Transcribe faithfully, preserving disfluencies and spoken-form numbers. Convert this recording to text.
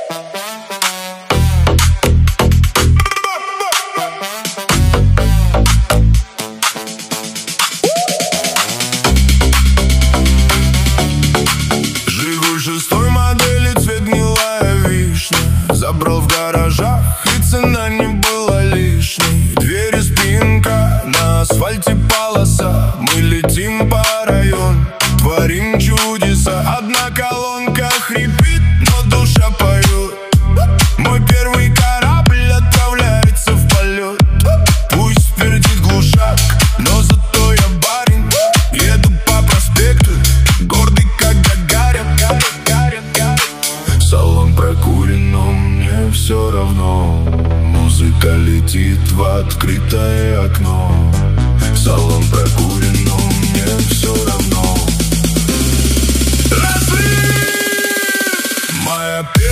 Шестой модели, цвет гнилая вишня. Забрал в гаражах, и цена не была лишней. Двери, спинка, на асфальте полоса. Мы летим по району, творим чудеса. Одна колонка хрипит, но душа поет. Мой первый корабль отправляется в полет. Пусть пердит глушак, но зато я барин. Еду по проспекту, гордый как Гагарин. Салон прокурен, но мне все равно. Музыка летит в открытое окно. Салон прокурен, но мне все равно. Разрыв! Моя